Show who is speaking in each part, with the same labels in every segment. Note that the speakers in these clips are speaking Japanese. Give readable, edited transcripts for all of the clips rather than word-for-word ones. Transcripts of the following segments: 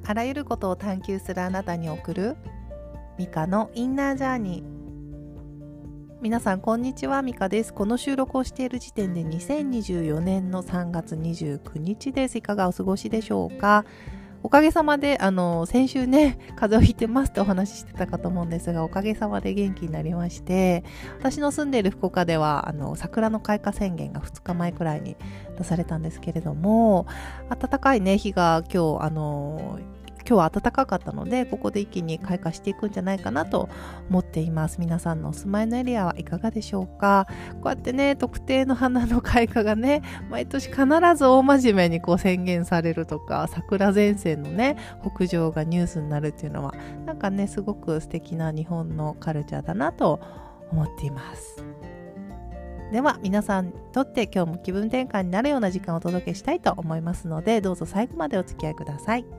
Speaker 1: あらゆることを探求するあなたに送るミカのインナージャーニー。皆さんこんにちは、ミカです。この収録をしている時点で2024年の3月29日です。いかがお過ごしでしょうか。おかげさまで先週ね、風邪をひいてますってお話ししてたかと思うんですが、おかげさまで元気になりまして、私の住んでいる福岡では桜の開花宣言が2日前くらいに出されたんですけれども、暖かいね日が今日は暖かかったので、ここで一気に開花していくんじゃないかなと思っています。皆さんのお住まいのエリアはいかがでしょうか。こうやってね、特定の花の開花がね、毎年必ず大真面目に宣言されるとか、桜前線のね、北上がニュースになるっていうのは、なんかね、すごく素敵な日本のカルチャーだなと思っています。では皆さんにとって今日も気分転換になるような時間をお届けしたいと思いますので、どうぞ最後までお付き合いください。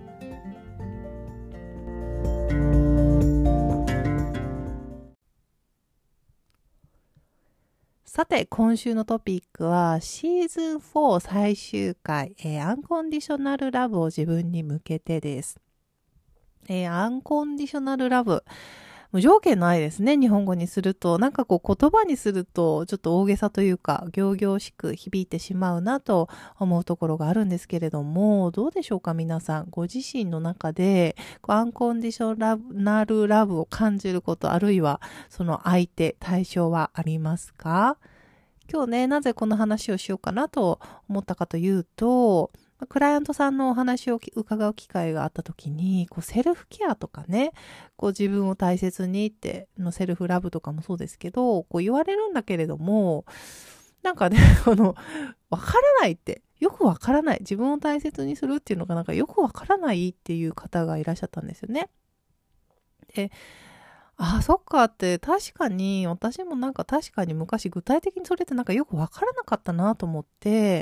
Speaker 1: さて、今週のトピックはシーズン4最終回、アンコンディショナルラブを自分に向けてです。アンコンディショナルラブ、無条件の愛ですね。日本語にすると、なんか言葉にするとちょっと大げさというか、仰々しく響いてしまうなと思うところがあるんですけれども、どうでしょうか皆さん。ご自身の中でアンコンディショナルラブを感じること、あるいはその相手、対象はありますか？今日ね、なぜこの話をしようかなと思ったかというと、クライアントさんのお話を伺う機会があった時に、セルフケアとかね、自分を大切にってのセルフラブとかもそうですけど、言われるんだけれども、なんかね、わからないって、よくわからない。自分を大切にするっていうのがなんかよくわからないっていう方がいらっしゃったんですよね。で、そっかって、確かに、私もなんか確かに昔具体的にそれってなんかよくわからなかったなと思って、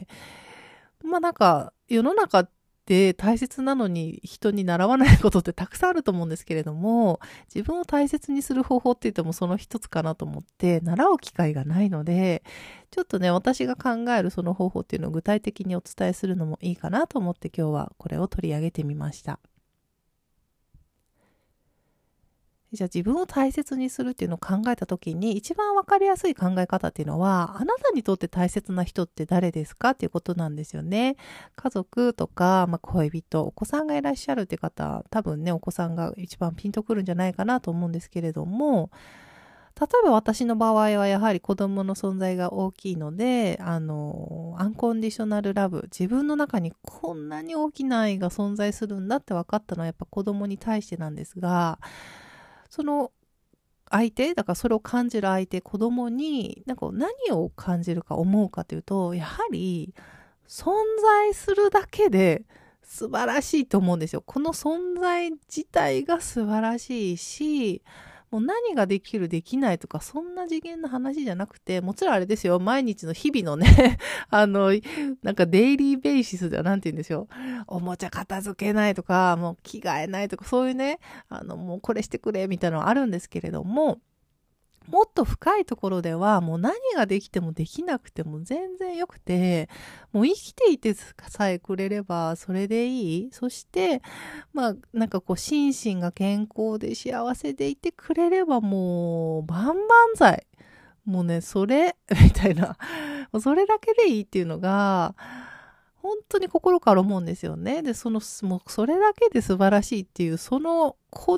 Speaker 1: なんか世の中って大切なのに人に習わないことってたくさんあると思うんですけれども、自分を大切にする方法って言ってもその一つかなと思って、習う機会がないので、ちょっとね、私が考えるその方法っていうのを具体的にお伝えするのもいいかなと思って今日はこれを取り上げてみました。じゃあ自分を大切にするっていうのを考えた時に一番わかりやすい考え方っていうのは、あなたにとって大切な人って誰ですかっていうことなんですよね。家族とか、恋人、お子さんがいらっしゃるって方、多分ね、お子さんが一番ピンとくるんじゃないかなと思うんですけれども、例えば私の場合はやはり子供の存在が大きいので、アンコンディショナルラブ、自分の中にこんなに大きな愛が存在するんだって分かったのはやっぱ子供に対してなんですが、その相手、だからそれを感じる相手、子供に何を感じるか思うかというと、やはり存在するだけで素晴らしいと思うんですよ。この存在自体が素晴らしいし、もう何ができるできないとかそんな次元の話じゃなくて、もちろんあれですよ、毎日の日々のねなんかデイリーベーシスではなんて言うんですよ、おもちゃ片付けないとか、もう着替えないとか、そういうね、もうこれしてくれみたいなのはあるんですけれども、もっと深いところではもう何ができてもできなくても全然よくて、もう生きていてさえくれればそれでいい。そしてなんか心身が健康で幸せでいてくれればもう万々歳。もうね、それみたいな、それだけでいいっていうのが本当に心から思うんですよね。で、もうそれだけで素晴らしいっていう、この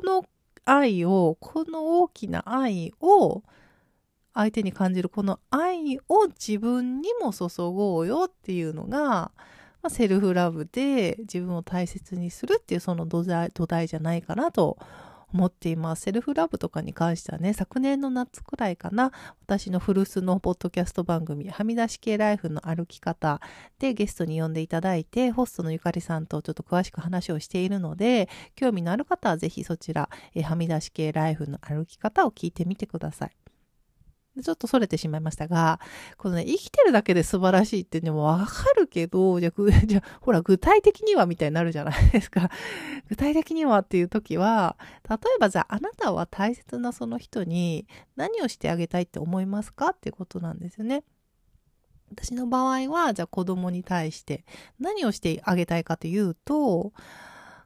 Speaker 1: 大きな愛を相手に感じる、この愛を自分にも注ごうよっていうのが、セルフラブで自分を大切にするっていうその土台じゃないかなと思っています。セルフラブとかに関してはね、昨年の夏くらいかな、私の古巣のポッドキャスト番組、はみ出し系ライフの歩き方でゲストに呼んでいただいて、ホストのゆかりさんとちょっと詳しく話をしているので、興味のある方はぜひそちら、はみ出し系ライフの歩き方を聞いてみてください。ちょっとそれてしまいましたが、このね、生きてるだけで素晴らしいっていうのもわかるけど、じゃあ、ほら、具体的にはみたいになるじゃないですか。具体的にはっていう時は、例えばじゃあ、あなたは大切なその人に何をしてあげたいって思いますかっていうことなんですよね。私の場合は、じゃあ子供に対して何をしてあげたいかというと、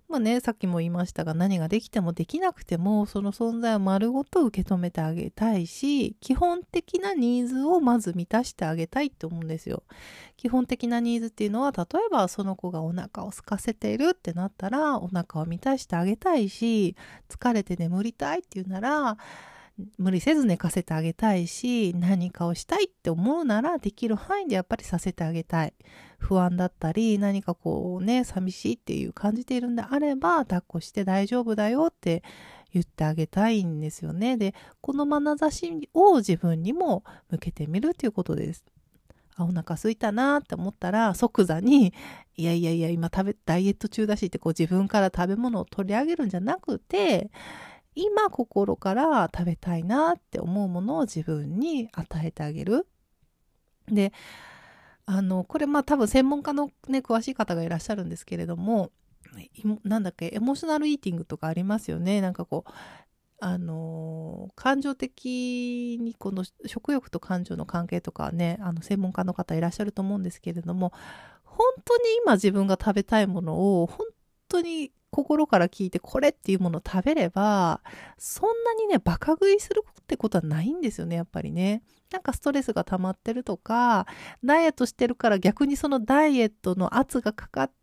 Speaker 1: まあね、さっきも言いましたが、何ができてもできなくても、その存在を丸ごと受け止めてあげたいし、基本的なニーズをまず満たしてあげたいって思うんですよ。基本的なニーズっていうのは、例えばその子がお腹を空かせているってなったら、お腹を満たしてあげたいし、疲れて眠りたいっていうなら、無理せず寝かせてあげたいし、何かをしたいって思うならできる範囲でやっぱりさせてあげたい。不安だったり、何かこうね、寂しいっていう感じているんであれば、抱っこして大丈夫だよって言ってあげたいんですよね。で、この眼差しを自分にも向けてみるということです。お腹空いたなって思ったら即座にいやいやいや今ダイエット中だしってこう自分から食べ物を取り上げるんじゃなくて、今心から食べたいなって思うものを自分に与えてあげる。で、これ多分専門家のね、詳しい方がいらっしゃるんですけれども、なんだっけ、エモーショナルイーティングとかありますよね。なんかこう、感情的にこの食欲と感情の関係とかね、専門家の方いらっしゃると思うんですけれども、本当に今自分が食べたいものを本当に心から聞いてこれっていうものを食べれば、そんなにね、バカ食いするってことはないんですよね、やっぱりね。なんかストレスが溜まってるとか、ダイエットしてるから逆にそのダイエットの圧がかかって、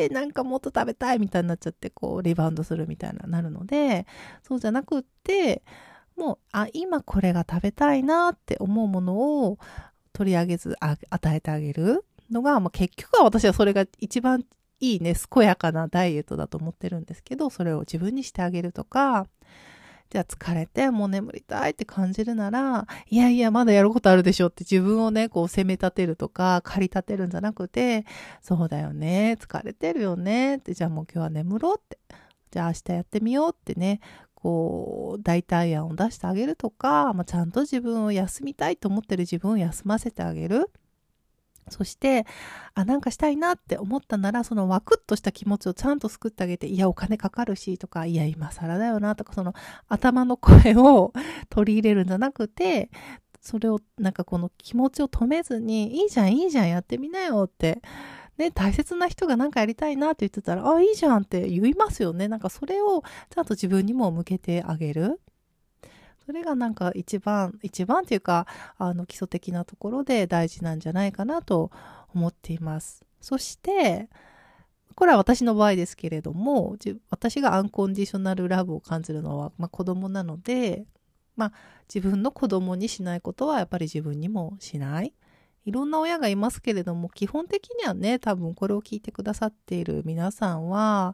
Speaker 1: なんかもっと食べたいみたいになっちゃって、こうリバウンドするみたいなるので、そうじゃなくって、もう、今これが食べたいなって思うものを取り上げず与えてあげるのが、結局は私はそれが一番いいね、健やかなダイエットだと思ってるんですけど、それを自分にしてあげるとか、じゃあ疲れてもう眠りたいって感じるなら、いやいやまだやることあるでしょって自分をね、こう責め立てるとか駆り立てるんじゃなくて、そうだよね、疲れてるよねって、じゃあもう今日は眠ろうって、じゃあ明日やってみようってね、こう代替案を出してあげるとか、ちゃんと自分を休みたいと思ってる自分を休ませてあげる。そして、なんかしたいなって思ったなら、そのワクッとした気持ちをちゃんと救ってあげて、いや、お金かかるし、とか、いや、今更だよな、とか、その頭の声を取り入れるんじゃなくて、それを、なんかこの気持ちを止めずに、いいじゃん、いいじゃん、やってみなよって。ね、大切な人がなんかやりたいなって言ってたら、いいじゃんって言いますよね。なんかそれをちゃんと自分にも向けてあげる。それがなんか一番っていうか、基礎的なところで大事なんじゃないかなと思っています。そして、これは私の場合ですけれども、私がアンコンディショナルラブを感じるのは、子供なので、自分の子供にしないことはやっぱり自分にもしない。いろんな親がいますけれども、基本的にはね、多分これを聞いてくださっている皆さんは、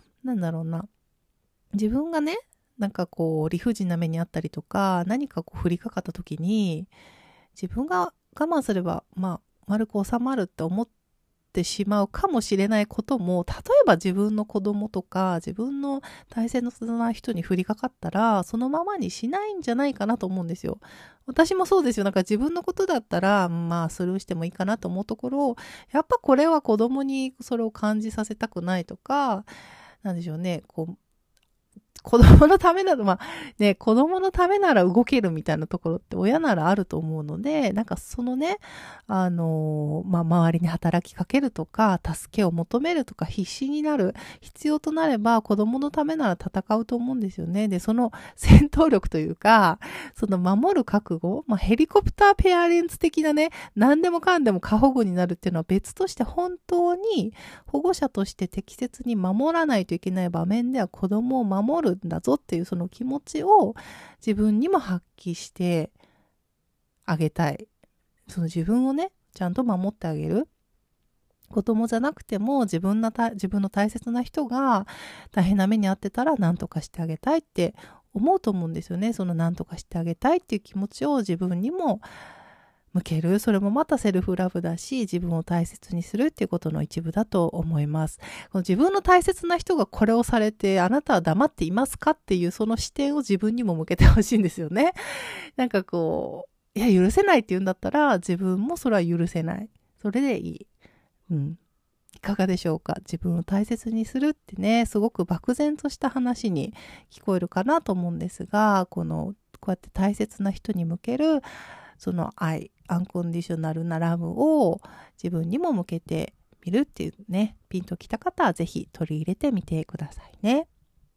Speaker 1: 自分がね、なんかこう理不尽な目にあったりとか、何かこう降りかかった時に、自分が我慢すれば丸く収まるって思ってしまうかもしれないことも、例えば自分の子供とか自分の大切な人に降りかかったら、そのままにしないんじゃないかなと思うんですよ。私もそうですよ。なんか自分のことだったらスルーしてもいいかなと思うところを、やっぱこれは子供にそれを感じさせたくないとか、なんでしょうね、こう子供のためなら、子供のためなら動けるみたいなところって親ならあると思うので、なんかそのね、周りに働きかけるとか、助けを求めるとか、必死になる、必要となれば子供のためなら戦うと思うんですよね。で、その戦闘力というか、その守る覚悟、ヘリコプターペアレンツ的なね、何でもかんでも過保護になるっていうのは別として、本当に保護者として適切に守らないといけない場面では子供を守るんだぞっていうその気持ちを自分にも発揮してあげたい。その自分をね、ちゃんと守ってあげる。子供じゃなくても自分の大切な人が大変な目に遭ってたら何とかしてあげたいって思うと思うんですよね。その何とかしてあげたいっていう気持ちを自分にも向ける。それもまたセルフラブだし、自分を大切にするっていうことの一部だと思います。この自分の大切な人がこれをされて、あなたは黙っていますかっていうその視点を自分にも向けてほしいんですよね。なんかこう、いや許せないって言うんだったら、自分もそれは許せない。それでいい。いかがでしょうか。自分を大切にするってね、すごく漠然とした話に聞こえるかなと思うんですが、こうやって大切な人に向けるその愛、アンコンディショナルなラブを自分にも向けてみるっていうね、ピンときた方はぜひ取り入れてみてくださいね。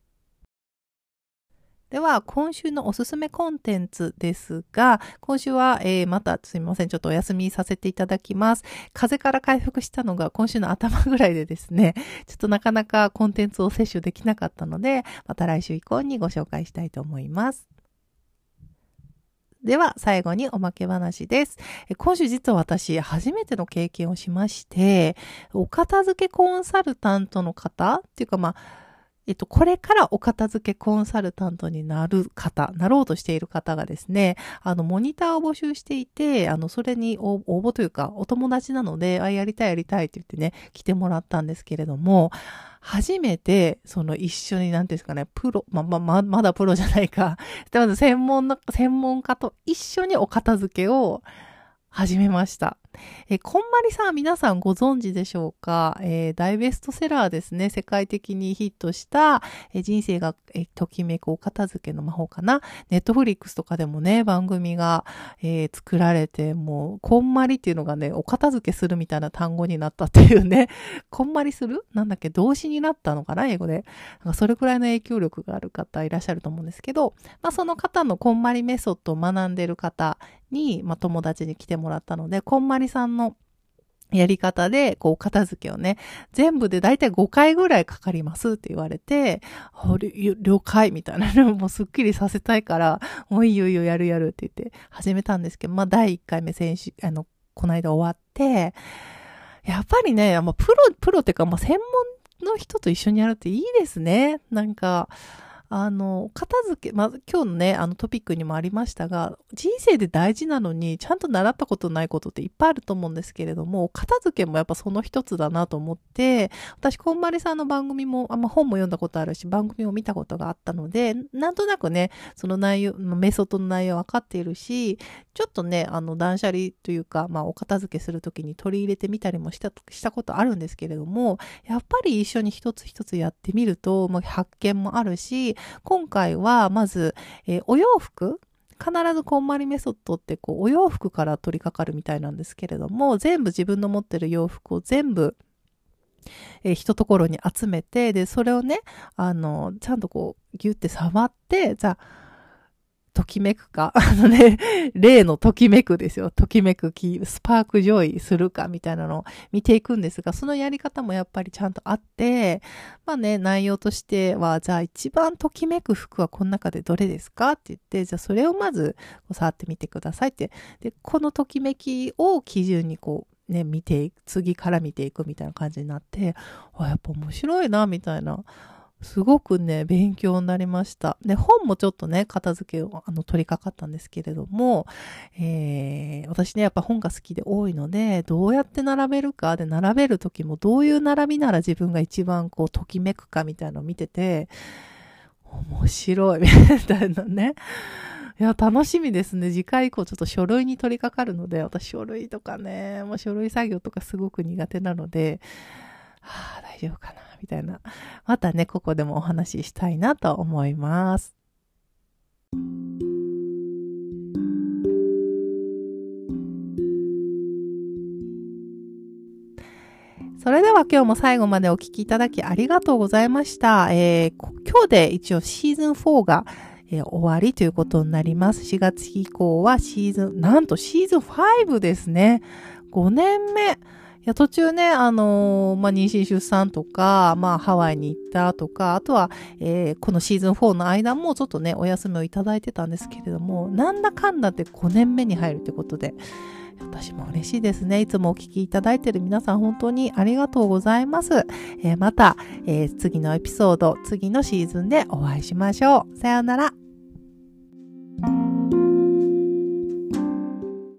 Speaker 1: では、今週のおすすめコンテンツですが、今週は、またすみません、ちょっとお休みさせていただきます。風邪から回復したのが今週の頭ぐらいでですね、ちょっとなかなかコンテンツを摂取できなかったので、また来週以降にご紹介したいと思います。では、最後におまけ話です。今週実は私、初めての経験をしまして、お片付けコンサルタントの方っていうかこれからお片付けコンサルタントになろうとしている方がですね、モニターを募集していて、それに応募というか、お友達なので、やりたいって言ってね、来てもらったんですけれども、初めて、一緒に、なんていうんですかね、まだプロじゃないか。まず専門家と一緒にお片付けを始めました。こんまりさん、皆さんご存知でしょうか？大ベストセラーですね。世界的にヒットした、人生が、ときめくお片付けの魔法かな。ネットフリックスとかでもね、番組が、作られて、もう、こんまりっていうのがね、お片付けするみたいな単語になったっていうね。こんまりする？なんだっけ、動詞になったのかな、英語で。なんかそれくらいの影響力がある方いらっしゃると思うんですけど、その方のこんまりメソッドを学んでる方に、友達に来てもらったので、こんまりさんのやり方で、片付けをね、全部でだいたい5回ぐらいかかりますって言われて、了解みたいなのもうすっきりさせたいから、もういいよやるって言って始めたんですけど、第1回目この間終わって、やっぱりね、プロっていうか、専門の人と一緒にやるっていいですね。なんか、片付け、今日のね、トピックにもありましたが、人生で大事なのに、ちゃんと習ったことないことっていっぱいあると思うんですけれども、片付けもやっぱその一つだなと思って、私、こんまりさんの番組も、本も読んだことあるし、番組も見たことがあったので、なんとなくね、その内容、メソッドの内容分かっているし、ちょっとね、断捨離というか、お片付けするときに取り入れてみたりもしたことあるんですけれども、やっぱり一緒に一つ一つやってみると、発見もあるし、今回はまず、お洋服必ずこんまりメソッドってお洋服から取り掛かるみたいなんですけれども、全部自分の持ってる洋服を全部、一ところに集めて、で、それをね、ちゃんとギュって触って、じゃあ、ときめくか、例のときめくですよ。ときめくスパークジョイするかみたいなのを見ていくんですが、そのやり方もやっぱりちゃんとあって、内容としては、じゃあ一番ときめく服はこの中でどれですかって言って、じゃあそれをまず触ってみてくださいって。で、このときめきを基準に次から見ていくみたいな感じになって、やっぱ面白いな、みたいな。すごくね、勉強になりました。で、本もちょっとね、片付けを取り掛かったんですけれども、私ね、やっぱ本が好きで多いので、どうやって並べるかで、並べるときもどういう並びなら自分が一番ときめくかみたいなのを見てて、面白いみたいなね。いや、楽しみですね。次回以降ちょっと書類に取り掛かるので、私書類とかね、書類作業とかすごく苦手なので、大丈夫かなみたいな。またね、ここでもお話ししたいなと思います。それでは今日も最後までお聞きいただきありがとうございました。今日で一応シーズン4が、終わりということになります。4月以降はなんとシーズン5ですね。5年目。いや、途中ね、妊娠出産とか、ハワイに行ったとか、あとは、このシーズン4の間もちょっとね、お休みをいただいてたんですけれども、なんだかんだで5年目に入るということで、私も嬉しいですね。いつもお聞きいただいている皆さん本当にありがとうございます。また、次のエピソード、次のシーズンでお会いしましょう。さようなら。